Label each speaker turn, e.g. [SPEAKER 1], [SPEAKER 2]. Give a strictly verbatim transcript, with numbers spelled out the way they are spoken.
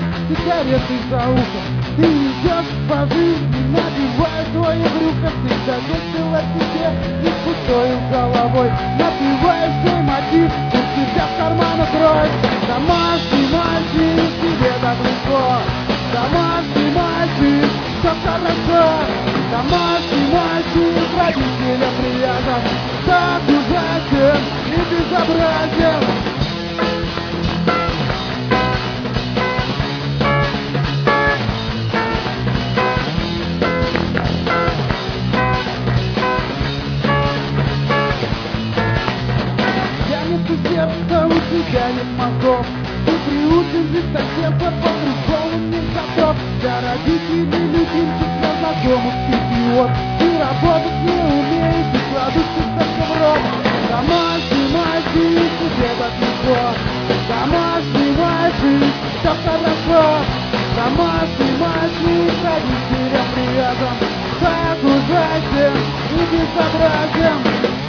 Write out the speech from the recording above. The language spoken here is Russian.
[SPEAKER 1] сигареты за ухом. Ты идешь по жизни, надевая твое брюхо, всегда весело тебе и с пустою головой. Напиваешь свой мотив, у тебя в карманах рой. Домашний мальчик, тебе так легко. Домашний мальчик, все хорошо. Домашний мальчик, родителям приятен. Так ужасен и безобразен. Сердце у тебя нет мозгов. Ты приучен жить совсем по-другому, не готов. Для родителей любимчик, для знакомых идиот. Ты работать не умеешь и кладутся совсем в рот. Домашний мальчик, тебе так легко. Домашний мальчик, все хорошо. Домашний мальчик, родителям приятен. Так ужасен и безобразен.